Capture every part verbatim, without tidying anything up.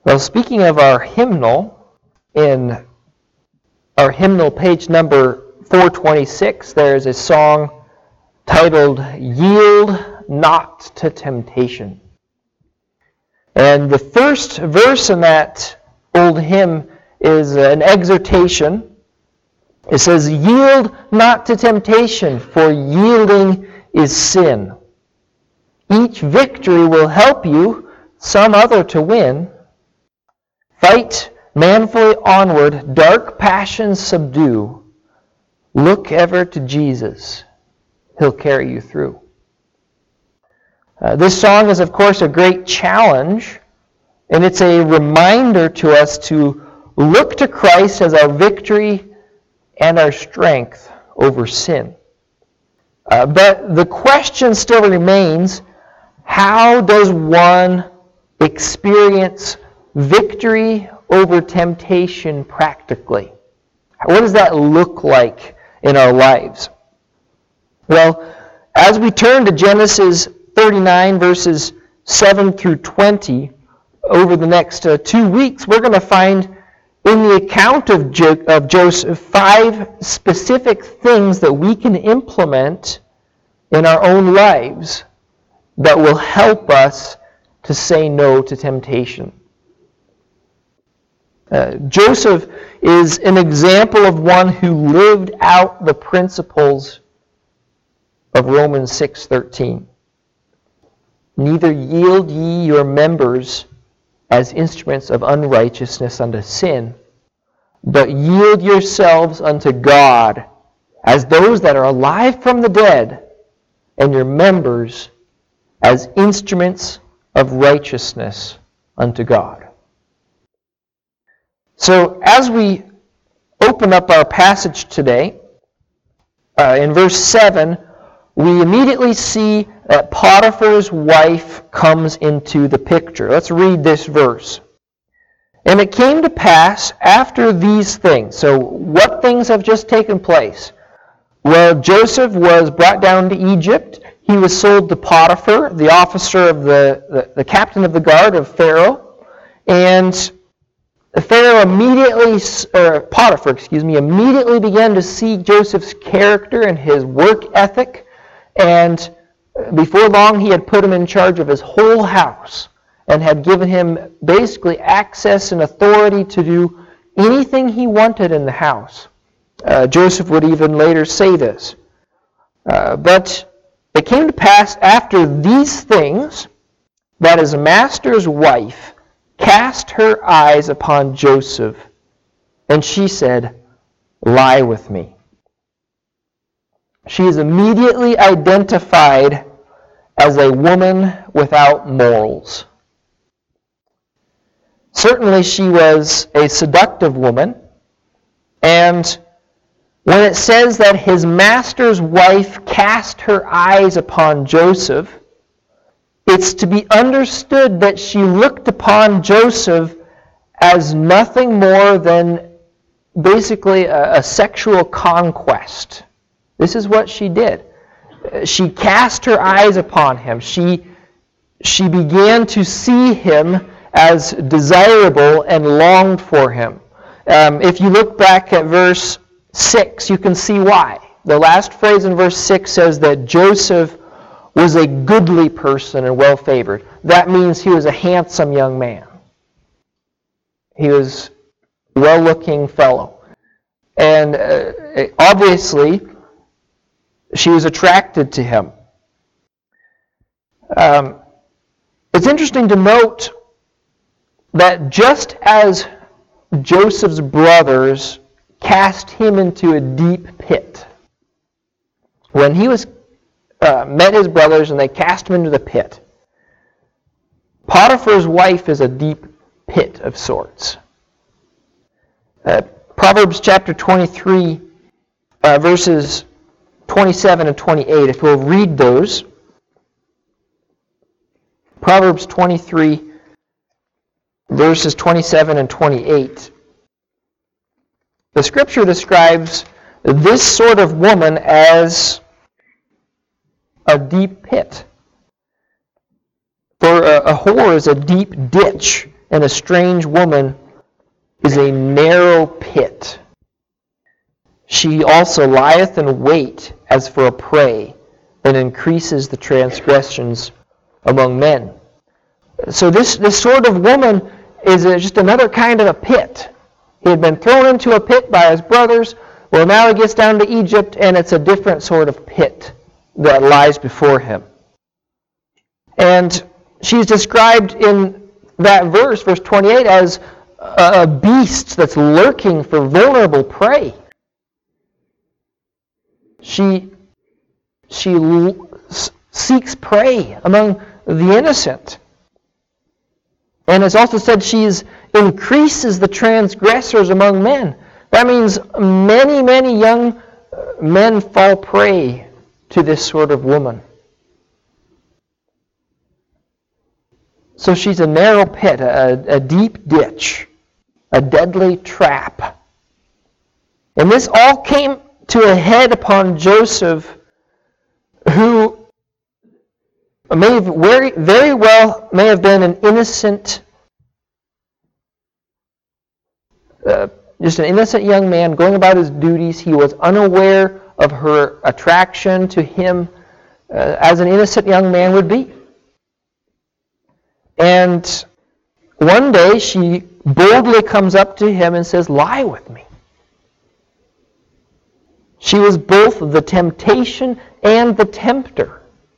Well, speaking of our hymnal, in our hymnal page number four twenty-six, there is a song titled, "Yield Not to Temptation." And the first verse in that old hymn is an exhortation. It says, "Yield not to temptation, for yielding is sin. Each victory will help you some other to win. Fight manfully onward, dark passions subdue. Look ever to Jesus, He'll carry you through." Uh, this song is, of course, a great challenge, and it's a reminder to us to look to Christ as our victory and our strength over sin. Uh, but the question still remains, how does one experience victory over temptation practically? What does that look like in our lives? Well, as we turn to Genesis thirty-nine, verses seven through twenty, over the next uh, two weeks, we're going to find in the account of, jo- of Joseph five specific things that we can implement in our own lives that will help us to say no to temptation. Uh, Joseph is an example of one who lived out the principles of Romans six thirteen. "Neither yield ye your members as instruments of unrighteousness unto sin, but yield yourselves unto God as those that are alive from the dead, and your members as instruments of righteousness unto God." So as we open up our passage today, uh, in verse seven, we immediately see that Potiphar's wife comes into the picture. Let's read this verse. "And it came to pass after these things." So what things have just taken place? Well, Joseph was brought down to Egypt. He was sold to Potiphar, the officer of the, the, the captain of the guard of Pharaoh. And Pharaoh immediately, or Potiphar, excuse me, immediately began to see Joseph's character and his work ethic. And before long, he had put him in charge of his whole house and had given him basically access and authority to do anything he wanted in the house. Uh, Joseph would even later say this. Uh, but it came to pass after these things that his master's wife cast her eyes upon Joseph, and she said, "Lie with me." She is immediately identified as a woman without morals. Certainly she was a seductive woman, and when it says that his master's wife cast her eyes upon Joseph, it's to be understood that she looked upon Joseph as nothing more than basically a, a sexual conquest. This is what she did. She cast her eyes upon him. She, she began to see him as desirable and longed for him. Um, if you look back at verse six, you can see why. The last phrase in verse six says that Joseph was a goodly person and well-favored. That means he was a handsome young man. He was a well-looking fellow. And uh, obviously, she was attracted to him. Um, it's interesting to note that just as Joseph's brothers cast him into a deep pit, when he was uh, met his brothers and they cast him into the pit, Potiphar's wife is a deep pit of sorts. Uh, Proverbs chapter twenty-three, uh, verses twenty-seven and twenty-eight, if we'll read those. Proverbs twenty-three, verses twenty-seven and twenty-eight. The Scripture describes this sort of woman as a deep pit. For a, a whore is a deep ditch, and a strange woman is a narrow pit. She also lieth in wait as for a prey, and increases the transgressions among men. So this, this sort of woman is a, just another kind of a pit. He had been thrown into a pit by his brothers. Well, now he gets down to Egypt, and it's a different sort of pit that lies before him. And she's described in that verse, verse twenty-eight, as a beast that's lurking for vulnerable prey. She, she seeks prey among the innocent. And it's also said she increases the transgressors among men. That means many, many young men fall prey to this sort of woman. So she's a narrow pit, a, a deep ditch, a deadly trap. And this all came to a head upon Joseph, who may have very, very well may have been an innocent, uh, just an innocent young man going about his duties. He was unaware of her attraction to him, uh, as an innocent young man would be. And one day she boldly comes up to him and says, "Lie with me." She was both the temptation and the tempter.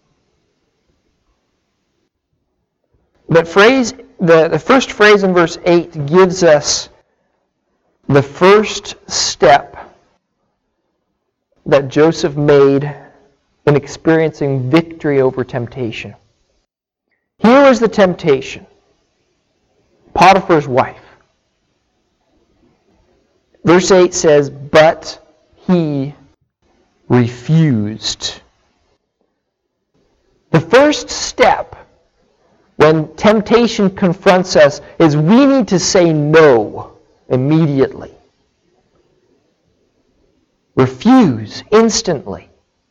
But phrase, the, the first phrase in verse eight gives us the first step that Joseph made in experiencing victory over temptation. Here was the temptation. Potiphar's wife. Verse eight says, "But he refused." The first step when temptation confronts us is we need to say no immediately. Refuse instantly.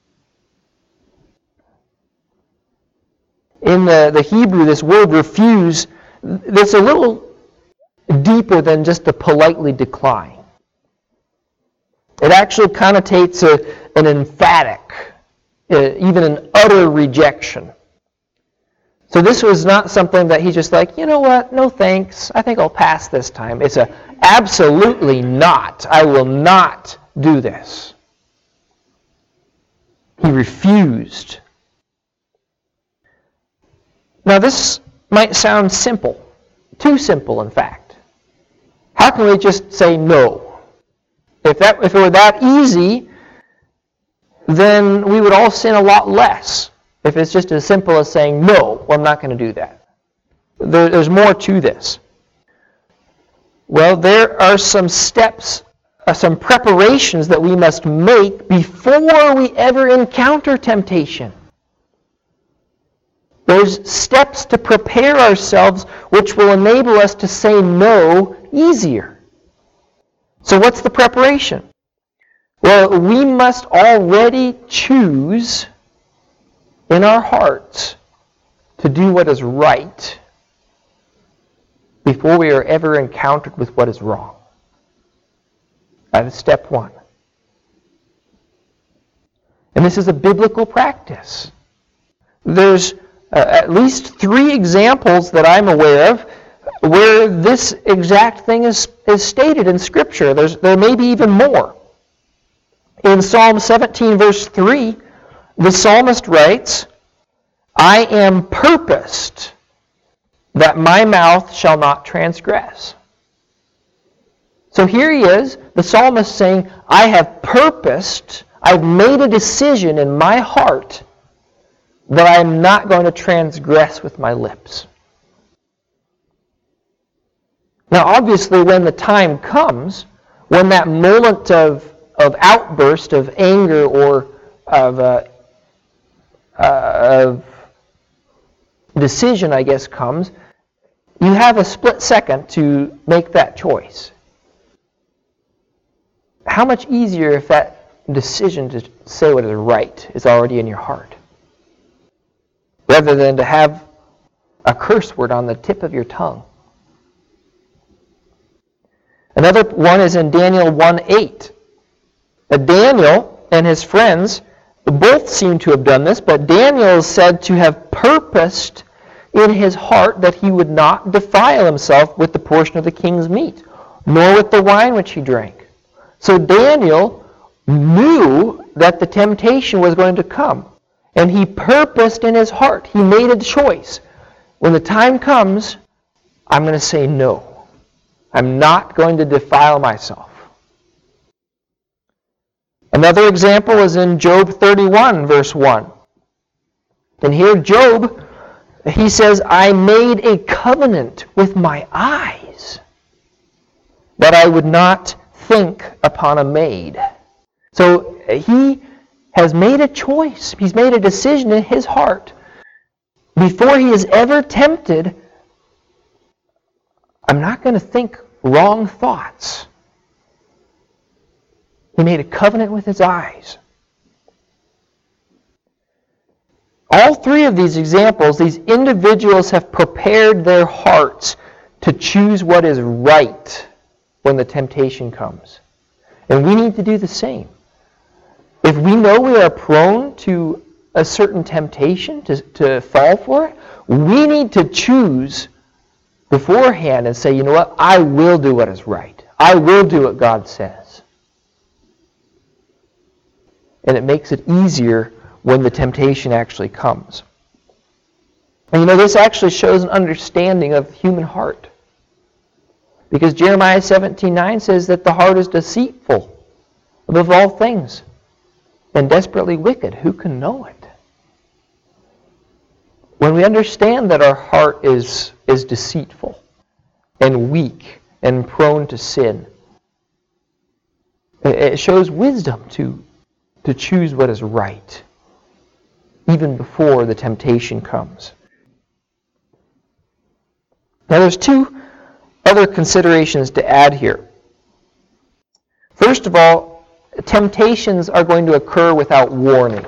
In the, the Hebrew, this word refuse, it's a little deeper than just a politely decline. It actually connotates a, an emphatic, uh, even an utter rejection. So this was not something that he's just like, you know what, no thanks, I think I'll pass this time. It's a absolutely not. I will not do this. He refused. Now this might sound simple, too simple in fact. How can we just say no? If that if it were that easy, then we would all sin a lot less. If it's just as simple as saying, no, well, I'm not going to do that. There, there's more to this. Well, there are some steps, uh, some preparations that we must make before we ever encounter temptation. There's steps to prepare ourselves which will enable us to say no easier. So what's the preparation? Well, we must already choose in our hearts to do what is right before we are ever encountered with what is wrong. That is step one. And this is a biblical practice. There's uh, at least three examples that I'm aware of where this exact thing is, is stated in Scripture. There's, there may be even more. In Psalm seventeen, verse three, the psalmist writes, "I am purposed that my mouth shall not transgress." So here he is, the psalmist saying, I have purposed, I've made a decision in my heart that I am not going to transgress with my lips. Now obviously when the time comes, when that moment of, of outburst, of anger, or of, uh, uh, of decision, I guess, comes, you have a split second to make that choice. How much easier if that decision to say what is right is already in your heart, rather than to have a curse word on the tip of your tongue. Another one is in Daniel one eight. Uh, Daniel and his friends both seem to have done this, but Daniel is said to have purposed in his heart that he would not defile himself with the portion of the king's meat, nor with the wine which he drank. So Daniel knew that the temptation was going to come, and he purposed in his heart. He made a choice. When the time comes, I'm going to say no. I'm not going to defile myself. Another example is in Job thirty-one, verse one. And here Job, he says, I made a covenant with my eyes that I would not think upon a maid. So he has made a choice. He's made a decision in his heart. Before he is ever tempted, I'm not going to think wrong thoughts. He made a covenant with his eyes. All three of these examples, these individuals have prepared their hearts to choose what is right when the temptation comes. And we need to do the same. If we know we are prone to a certain temptation, to, to fall for it, we need to choose beforehand and say, you know what, I will do what is right. I will do what God says. And it makes it easier when the temptation actually comes. And you know, this actually shows an understanding of the human heart. Because Jeremiah seventeen nine says that the heart is deceitful above all things and desperately wicked. Who can know it? When we understand that our heart is, is deceitful and weak and prone to sin, it shows wisdom to to choose what is right, even before the temptation comes. Now there's two other considerations to add here. First of all, temptations are going to occur without warning.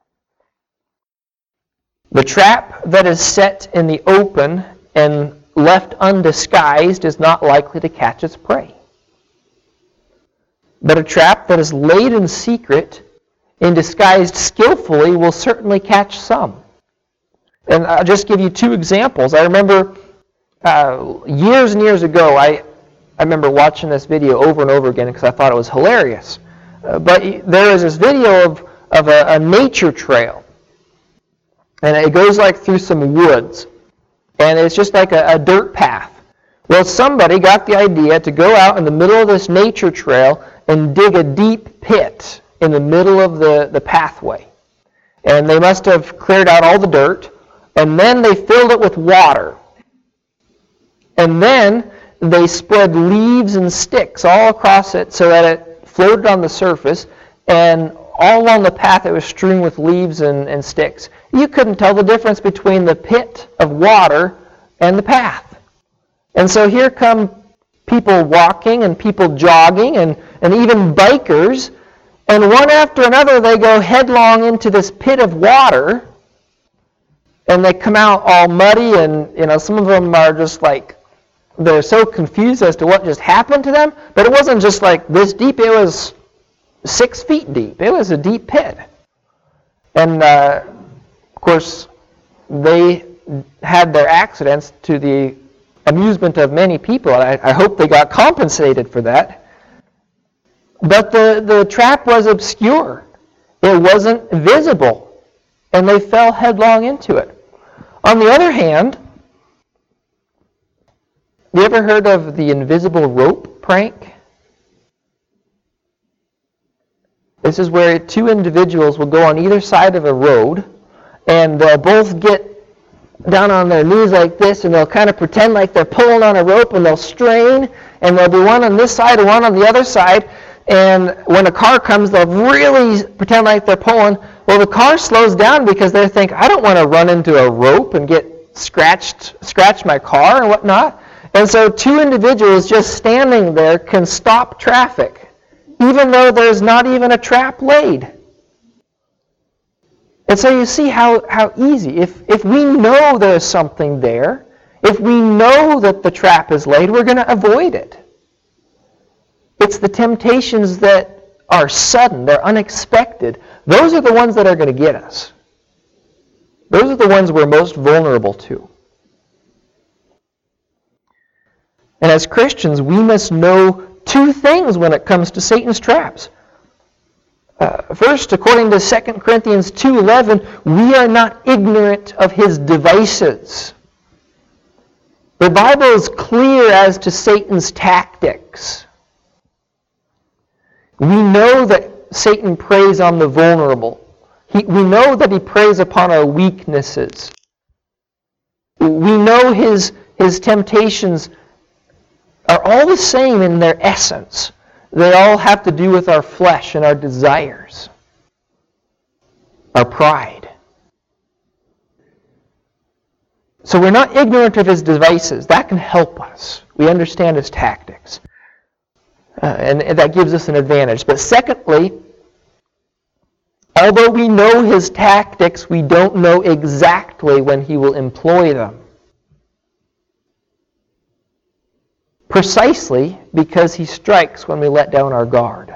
The trap that is set in the open and left undisguised is not likely to catch its prey. But a trap that is laid in secret and disguised skillfully will certainly catch some. And I'll just give you two examples. I remember uh, years and years ago, I, I remember watching this video over and over again because I thought it was hilarious. Uh, but there is this video of, of a, a nature trail. And it goes like through some woods. And it's just like a, a dirt path. Well, somebody got the idea to go out in the middle of this nature trail and dig a deep pit in the middle of the, the pathway. And they must have cleared out all the dirt, and then they filled it with water. And then they spread leaves and sticks all across it so that it floated on the surface, and all along the path it was strewn with leaves and, and sticks. You couldn't tell the difference between the pit of water and the path. And so here come people walking and people jogging and, and even bikers. And one after another, they go headlong into this pit of water, and they come out all muddy, and you know, some of them are just like, they're so confused as to what just happened to them. But it wasn't just like this deep; it was six feet deep. It was a deep pit, and uh, of course, they had their accidents to the amusement of many people. I, I hope they got compensated for that. But the, the trap was obscure. It wasn't visible. And they fell headlong into it. On the other hand, you ever heard of the invisible rope prank? This is where two individuals will go on either side of a road, and they'll both get down on their knees like this, and they'll kind of pretend like they're pulling on a rope, and they'll strain, and there'll be one on this side and one on the other side. And when a car comes, they'll really pretend like they're pulling. Well, the car slows down because they think, I don't want to run into a rope and get scratched, scratch my car and whatnot. And so two individuals just standing there can stop traffic, even though there's not even a trap laid. And so you see how, how easy. If, if we know there's something there, if we know that the trap is laid, we're going to avoid it. It's the temptations that are sudden, they're unexpected. Those are the ones that are going to get us. Those are the ones we're most vulnerable to. And as Christians, we must know two things when it comes to Satan's traps. Uh, first, according to Second Corinthians two eleven, we are not ignorant of his devices. The Bible is clear as to Satan's tactics. We know that Satan preys on the vulnerable. He, we know that he preys upon our weaknesses. We know his, his temptations are all the same in their essence. They all have to do with our flesh and our desires, our pride. So we're not ignorant of his devices. That can help us. We understand his tactics. Uh, and, and that gives us an advantage. But secondly, although we know his tactics, we don't know exactly when he will employ them. Precisely because he strikes when we let down our guard.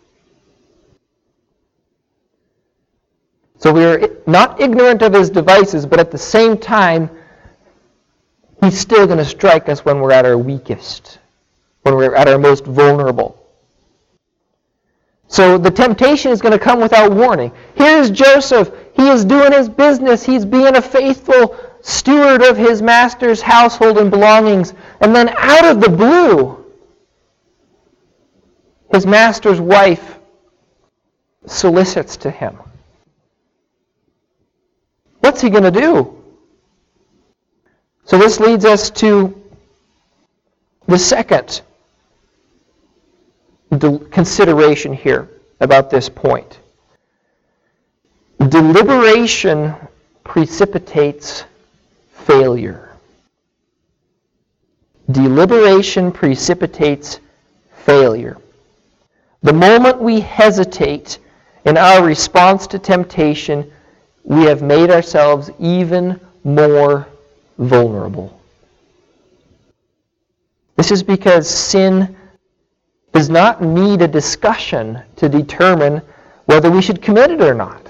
So we are not ignorant of his devices, but at the same time, he's still going to strike us when we're at our weakest, when we're at our most vulnerable. So the temptation is going to come without warning. Here's Joseph. He is doing his business. He's being a faithful steward of his master's household and belongings. And then out of the blue, his master's wife solicits to him. What's he going to do? So this leads us to the second consideration here about this point. Deliberation precipitates failure. Deliberation precipitates failure. The moment we hesitate in our response to temptation, we have made ourselves even more vulnerable. This is because sin does not need a discussion to determine whether we should commit it or not.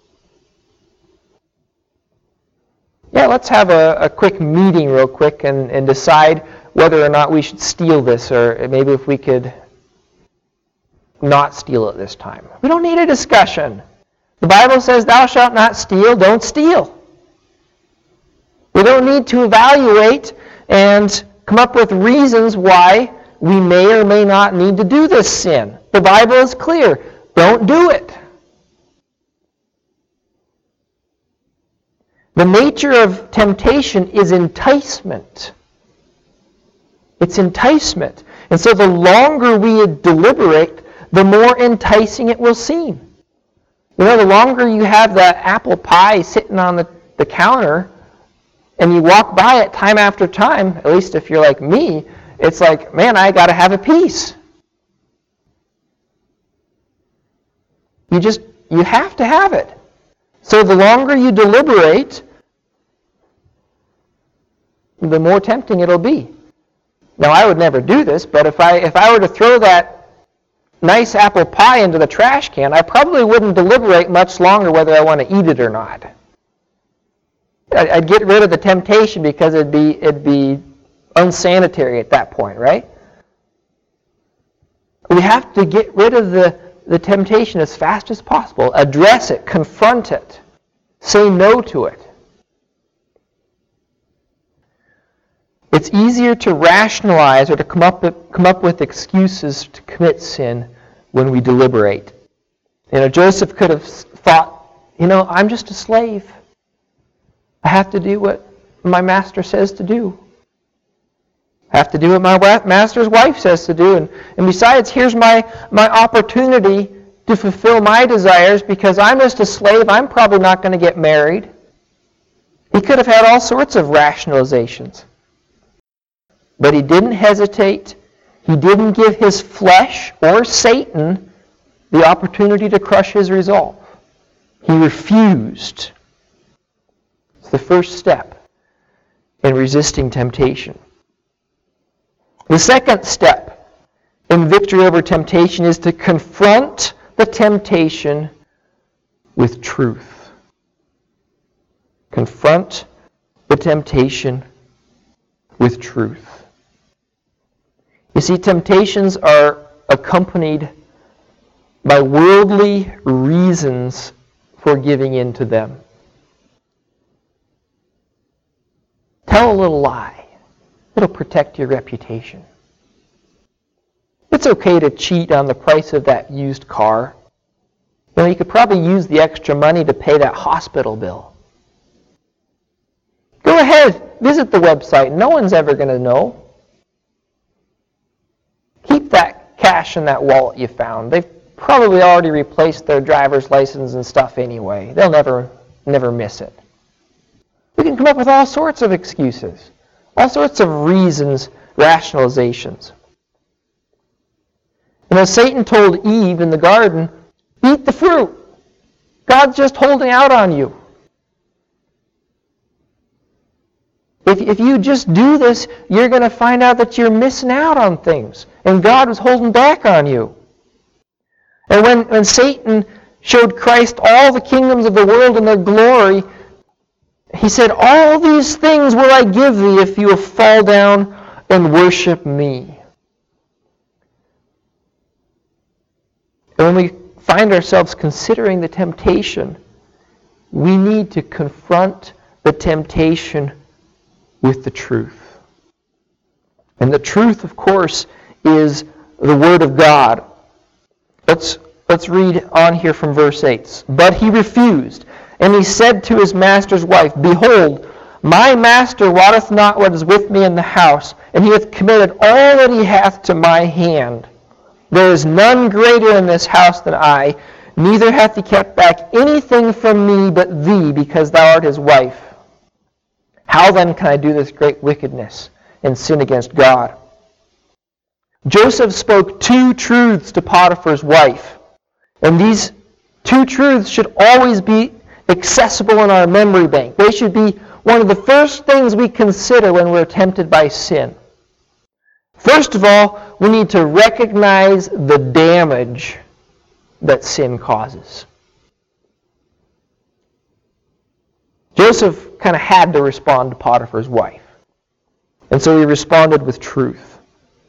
Yeah, let's have a, a quick meeting real quick and, and decide whether or not we should steal this, or maybe if we could not steal it this time. We don't need a discussion. The Bible says, thou shalt not steal, don't steal. We don't need to evaluate and come up with reasons why we may or may not need to do this sin. The Bible is clear. Don't do it. The nature of temptation is enticement. It's enticement. And so the longer we deliberate, the more enticing it will seem. You know, the longer you have that apple pie sitting on the, the counter, and you walk by it time after time, at least if you're like me, it's like, man, I got to have a piece. You just, you have to have it. So the longer you deliberate, the more tempting it'll be. Now, I would never do this, but if I if I were to throw that nice apple pie into the trash can, I probably wouldn't deliberate much longer whether I want to eat it or not. I'd get rid of the temptation because it'd be it'd be unsanitary at that point, right? We have to get rid of the, the temptation as fast as possible. Address it, confront it, say no to it. It's easier to rationalize or to come up with, come up with excuses to commit sin when we deliberate. You know, Joseph could have thought, you know, I'm just a slave. I have to do what my master says to do. I have to do what my master's wife says to do. And, and besides, here's my, my opportunity to fulfill my desires because I'm just a slave. I'm probably not going to get married. He could have had all sorts of rationalizations. But he didn't hesitate. He didn't give his flesh or Satan the opportunity to crush his resolve. He refused. It's the first step in resisting temptation. The second step in in victory over temptation is to confront the temptation with truth. Confront the temptation with truth. You see, temptations are accompanied by worldly reasons for giving in to them. Tell a little lie. It'll protect your reputation. It's okay to cheat on the price of that used car. You know, you could probably use the extra money to pay that hospital bill. Go ahead, visit the website. No one's ever going to know. Keep that cash in that wallet you found. They've probably already replaced their driver's license and stuff anyway. They'll never, never miss it. We can come up with all sorts of excuses, all sorts of reasons, rationalizations. You know, Satan told Eve in the garden, eat the fruit. God's just holding out on you. If, if you just do this, you're going to find out that you're missing out on things. And God was holding back on you. And when, when Satan showed Christ all the kingdoms of the world and their glory, he said, all these things will I give thee if you will fall down and worship me. And when we find ourselves considering the temptation, we need to confront the temptation with the truth. And the truth, of course, is the Word of God. Let's, let's read on here from verse eight. But he refused, and he said to his master's wife, Behold, my master wotteth not what is with me in the house, and he hath committed all that he hath to my hand. There is none greater in this house than I, neither hath he kept back anything from me but thee, because thou art his wife. How then can I do this great wickedness and sin against God? Joseph spoke two truths to Potiphar's wife, and these two truths should always be accessible in our memory bank. They should be one of the first things we consider when we're tempted by sin. First of all, we need to recognize the damage that sin causes. Joseph kind of had to respond to Potiphar's wife. And so he responded with truth.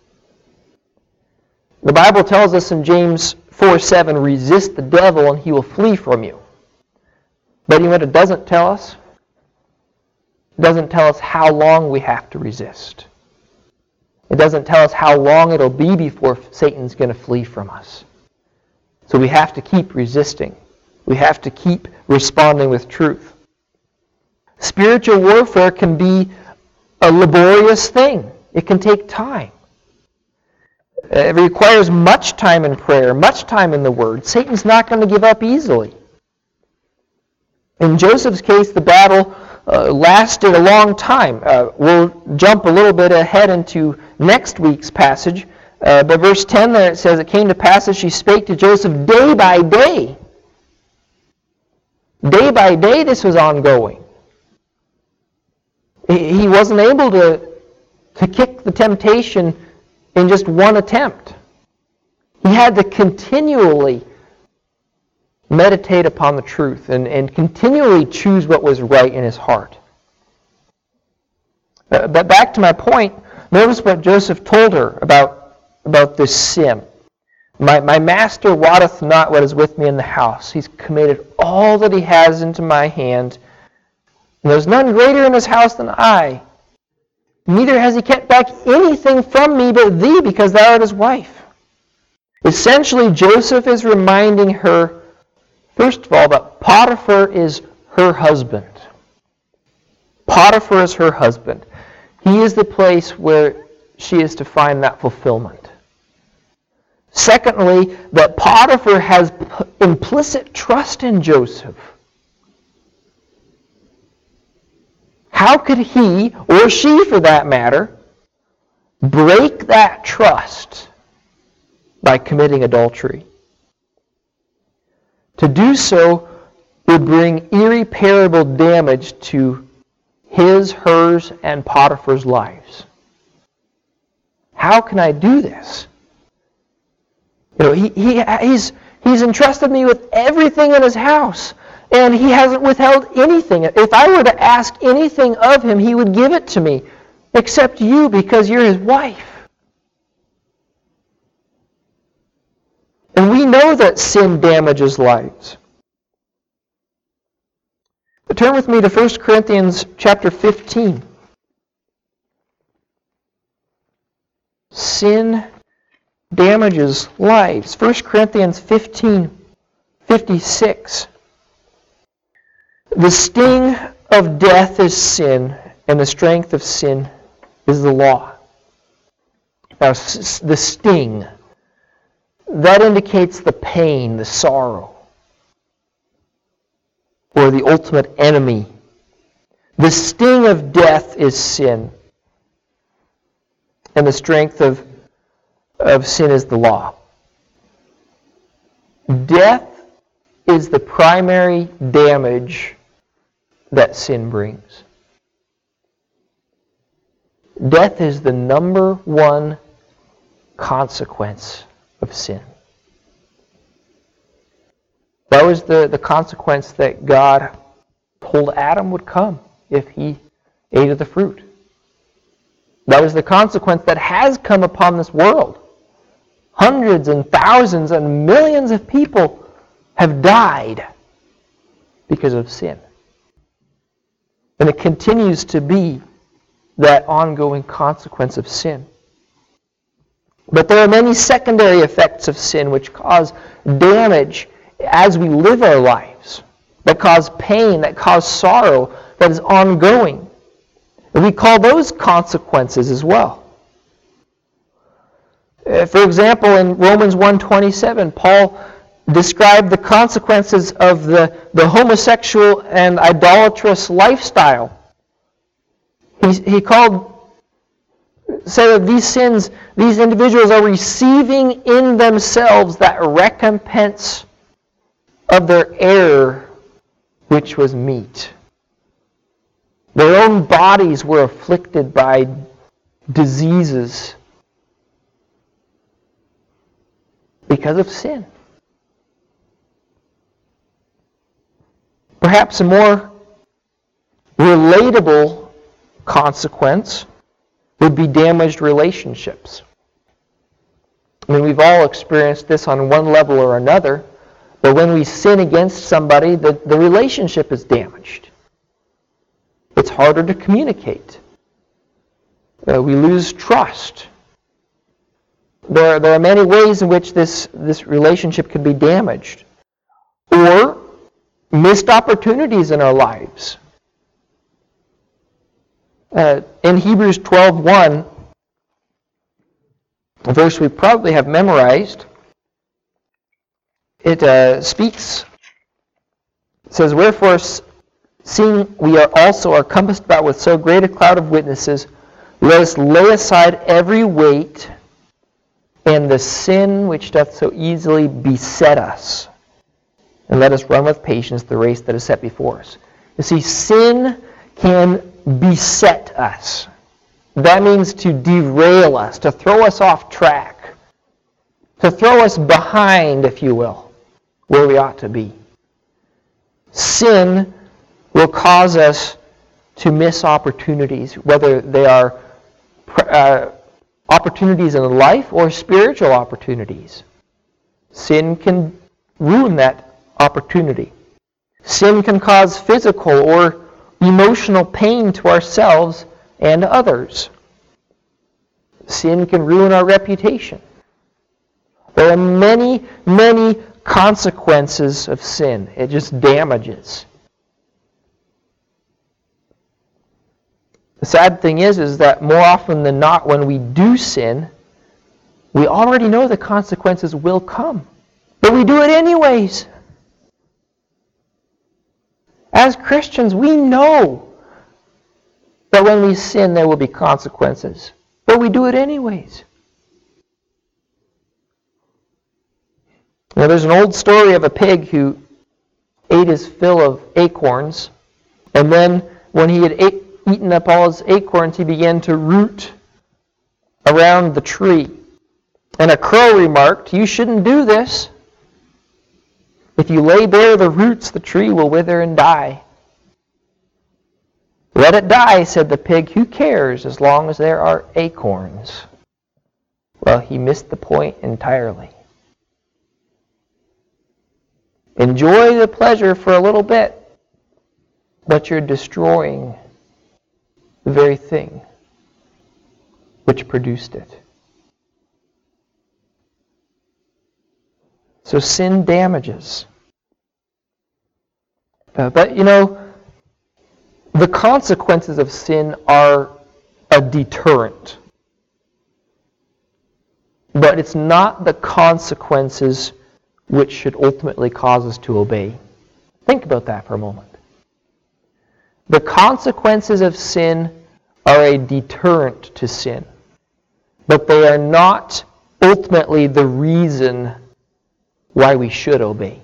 The Bible tells us in James four seven, resist the devil and he will flee from you. But you know what it doesn't tell us? It doesn't tell us how long we have to resist. It doesn't tell us how long it'll be before Satan's going to flee from us. So we have to keep resisting. We have to keep responding with truth. Spiritual warfare can be a laborious thing. It can take time. It requires much time in prayer, much time in the Word. Satan's not going to give up easily. In Joseph's case, the battle uh, lasted a long time. Uh, we'll jump a little bit ahead into next week's passage. Uh, but verse ten there, it says, It came to pass as she spake to Joseph day by day. Day by day this was ongoing. He wasn't able to, to kick the temptation in just one attempt. He had to continually meditate upon the truth and, and continually choose what was right in his heart. Uh, but back to my point, notice what Joseph told her about, about this sin. My, my master wotteth not what is with me in the house. He's committed all that he has into my hand. And there's none greater in his house than I. Neither has he kept back anything from me but thee, because thou art his wife. Essentially, Joseph is reminding her, first of all, that Potiphar is her husband. Potiphar is her husband. He is the place where she is to find that fulfillment. Secondly, that Potiphar has implicit trust in Joseph. How could he, or she for that matter, break that trust by committing adultery? To do so would bring irreparable damage to his, hers, and Potiphar's lives. How can I do this? You know, he, he, he's, he's entrusted me with everything in his house, and he hasn't withheld anything. If I were to ask anything of him, he would give it to me, except you, because you're his wife. And we know that sin damages lives. But turn with me to First Corinthians chapter fifteen. Sin damages lives. First Corinthians fifteen fifty-six. The sting of death is sin, and the strength of sin is the law. Now, the sting, that indicates the pain, the sorrow, or the ultimate enemy. The sting of death is sin, and the strength of, of sin is the law. Death is the primary damage that sin brings. Death is the number one consequence of sin. That was the, the consequence that God told Adam would come if he ate of the fruit. That was the consequence that has come upon this world. Hundreds and thousands and millions of people have died because of sin. And it continues to be that ongoing consequence of sin. But there are many secondary effects of sin which cause damage as we live our lives, that cause pain, that cause sorrow, that is ongoing. And we call those consequences as well. For example, in Romans one twenty-seven, Paul described the consequences of the, the homosexual and idolatrous lifestyle. He, he called, said that these sins, these individuals are receiving in themselves that recompense of their error, which was meat. Their own bodies were afflicted by diseases because of sin. Perhaps a more relatable consequence would be damaged relationships. I mean, we've all experienced this on one level or another, but when we sin against somebody, the, the relationship is damaged. It's harder to communicate. Uh, we lose trust. There, there are many ways in which this, this relationship can be damaged. Or missed opportunities in our lives. Uh, in Hebrews twelve one, a verse we probably have memorized, it uh, speaks, it says, "Wherefore, seeing we are also are compassed about with so great a cloud of witnesses, let us lay aside every weight and the sin which doth so easily beset us, and let us run with patience the race that is set before us." You see, sin can beset us. That means to derail us, to throw us off track, to throw us behind, if you will, where we ought to be. Sin will cause us to miss opportunities, whether they are uh, opportunities in life or spiritual opportunities. Sin can ruin that opportunity. Sin can cause physical or emotional pain to ourselves and others. Sin can ruin our reputation. There are many, many consequences of sin. It just damages. The sad thing is, is that more often than not, when we do sin, we already know the consequences will come. But we do it anyways. As Christians, we know that when we sin, there will be consequences. But we do it anyways. Now, there's an old story of a pig who ate his fill of acorns, and then when he had ate, eaten up all his acorns, he began to root around the tree. And a crow remarked, "You shouldn't do this. If you lay bare the roots, the tree will wither and die." "Let it die," said the pig. "Who cares as long as there are acorns?" Well, he missed the point entirely. Enjoy the pleasure for a little bit, but you're destroying the very thing which produced it. So sin damages. Uh, but, you know, the consequences of sin are a deterrent. But it's not the consequences which should ultimately cause us to obey. Think about that for a moment. The consequences of sin are a deterrent to sin, but they are not ultimately the reason why we should obey.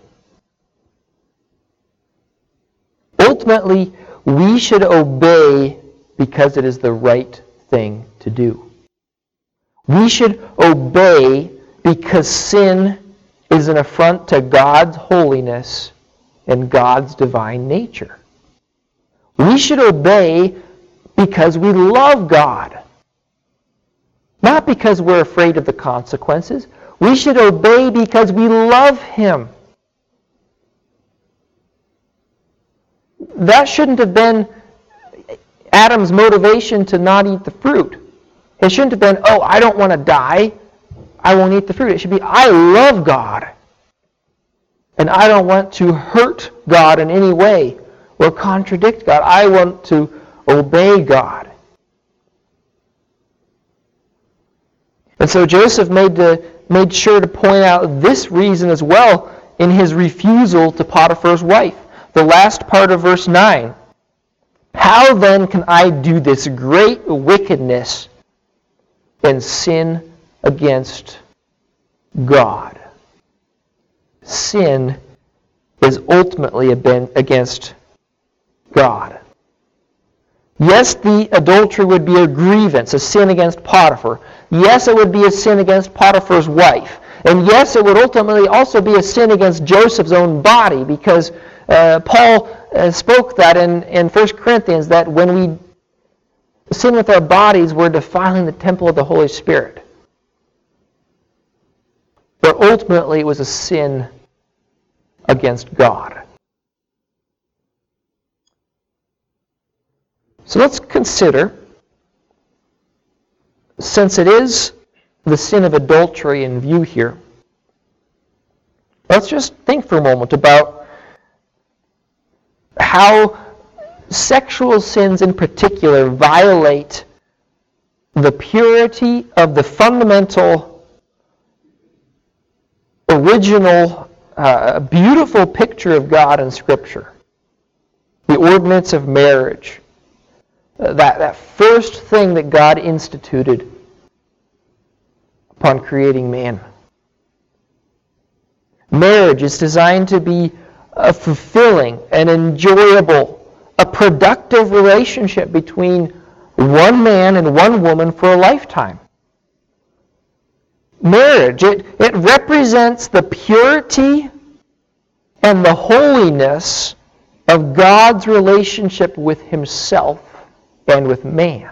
Ultimately, we should obey because it is the right thing to do. We should obey because sin is an affront to God's holiness and God's divine nature. We should obey because we love God, not because we're afraid of the consequences. We should obey because we love Him. That shouldn't have been Adam's motivation to not eat the fruit. It shouldn't have been, oh, I don't want to die, I won't eat the fruit. It should be, I love God, and I don't want to hurt God in any way or contradict God. I want to obey God. And so Joseph made, to, made sure to point out this reason as well in his refusal to Potiphar's wife. The last part of verse nine. "How then can I do this great wickedness and sin against God?" Sin is ultimately against God. Yes, the adultery would be a grievance, a sin against Potiphar. Yes, it would be a sin against Potiphar's wife. And yes, it would ultimately also be a sin against Joseph's own body, because uh, Paul uh, spoke that in, in First Corinthians, that when we sin with our bodies, we're defiling the temple of the Holy Spirit. But ultimately, it was a sin against God. So let's consider, since it is the sin of adultery in view here, let's just think for a moment about how sexual sins in particular violate the purity of the fundamental, original, uh, beautiful picture of God in Scripture. The ordinance of marriage. That, that first thing that God instituted upon creating man. Marriage is designed to be a fulfilling, an enjoyable, a productive relationship between one man and one woman for a lifetime. Marriage, it, it represents the purity and the holiness of God's relationship with Himself and with man.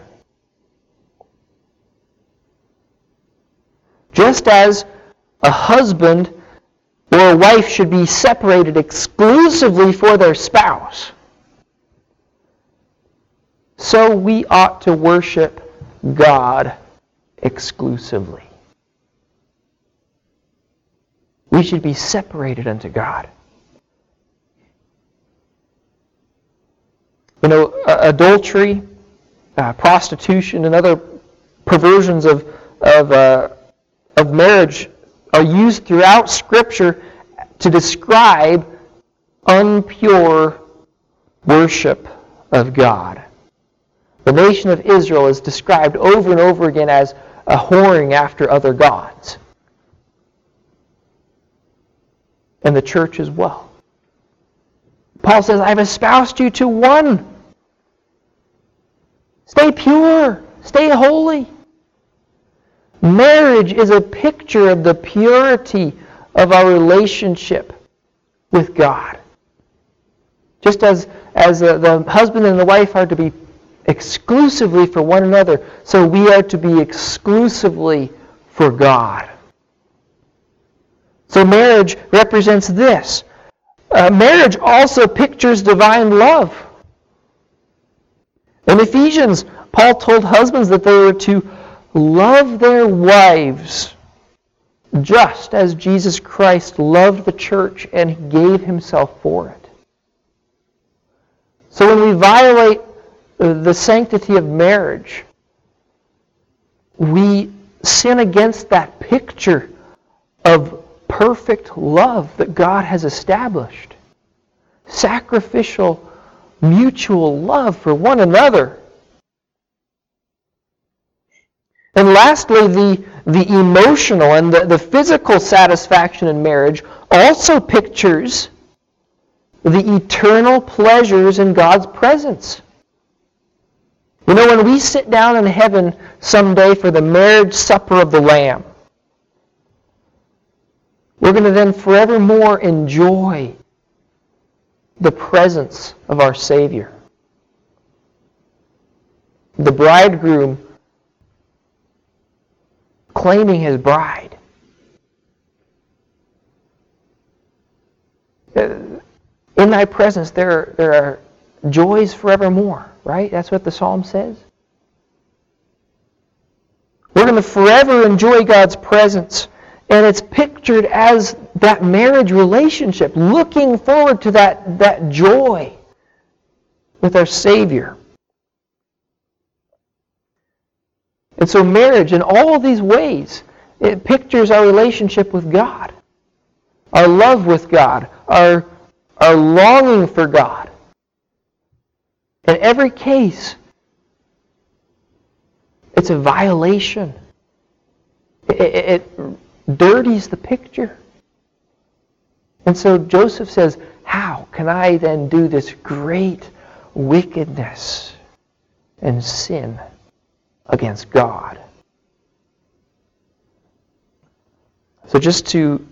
Just as a husband or a wife should be separated exclusively for their spouse, so we ought to worship God exclusively. We should be separated unto God. You know, uh, adultery, uh, prostitution, and other perversions of of uh, of marriage are used throughout Scripture to describe unpure worship of God. The nation of Israel is described over and over again as a whoring after other gods. And the church as well. Paul says, I've espoused you to one. Stay pure. Stay holy. Marriage is a picture of the purity of our relationship with God. Just as, as uh, the husband and the wife are to be exclusively for one another, so we are to be exclusively for God. So marriage represents this. Uh, marriage also pictures divine love. In Ephesians, Paul told husbands that they were to love their wives just as Jesus Christ loved the church and gave himself for it. So when we violate the sanctity of marriage, we sin against that picture of perfect love that God has established. Sacrificial, mutual love for one another. And lastly, the, the emotional and the, the physical satisfaction in marriage also pictures the eternal pleasures in God's presence. You know, when we sit down in heaven someday for the marriage supper of the Lamb, we're going to then forevermore enjoy the presence of our Savior. The bridegroom claiming his bride. In thy presence there, there are joys forevermore, right? That's what the psalm says. We're going to forever enjoy God's presence. And it's pictured as that marriage relationship, looking forward to that, that joy with our Savior. And so marriage, in all of these ways, it pictures our relationship with God, our love with God, our, our longing for God. In every case, it's a violation. It, it, it dirties the picture. And so Joseph says, how can I then do this great wickedness and sin against God? So just to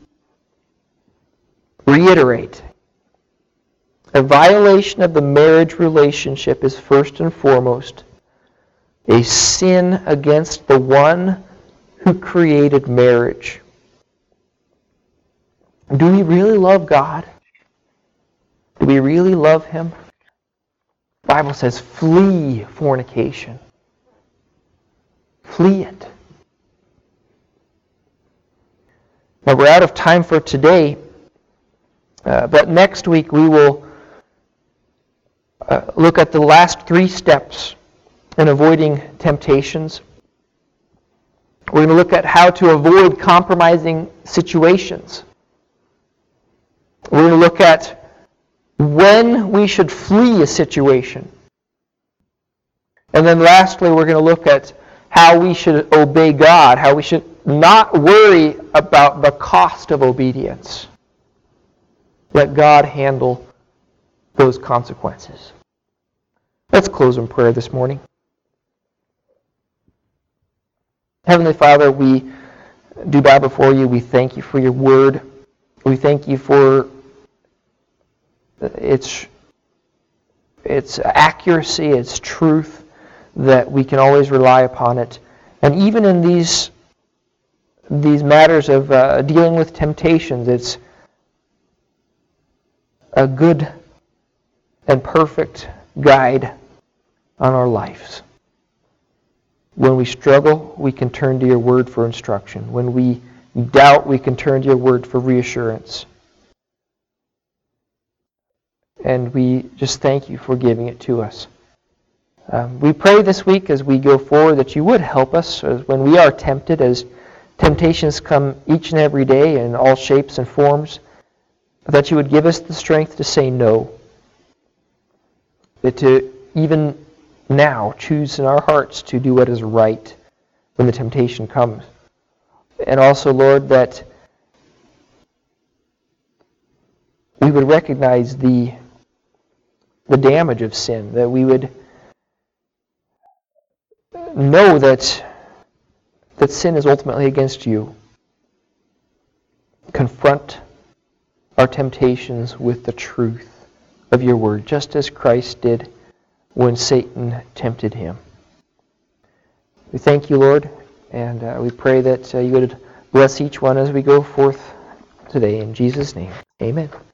reiterate, a violation of the marriage relationship is first and foremost a sin against the one who created marriage. Do we really love God? Do we really love Him? The Bible says, flee fornication. Flee it. Now we're out of time for today, uh, but next week we will uh, look at the last three steps in avoiding temptations. We're going to look at how to avoid compromising situations. We're going to look at when we should flee a situation. And then lastly, we're going to look at how we should obey God, how we should not worry about the cost of obedience. Let God handle those consequences. Let's close in prayer this morning. Heavenly Father, we do bow before you. We thank you for your word. We thank you for its, its accuracy, its truth, that we can always rely upon it. And even in these, these matters of uh, dealing with temptations, it's a good and perfect guide on our lives. When we struggle, we can turn to your word for instruction. When we doubt, we can turn to your word for reassurance. And we just thank you for giving it to us. Um, we pray this week as we go forward that you would help us as when we are tempted, as temptations come each and every day in all shapes and forms, that you would give us the strength to say no. That to even now choose in our hearts to do what is right when the temptation comes. And also, Lord, that we would recognize the, the damage of sin, that we would know that that sin is ultimately against you. Confront our temptations with the truth of your word, just as Christ did when Satan tempted him. We thank you, Lord, and uh, we pray that uh, you would bless each one as we go forth today. In Jesus' name, amen.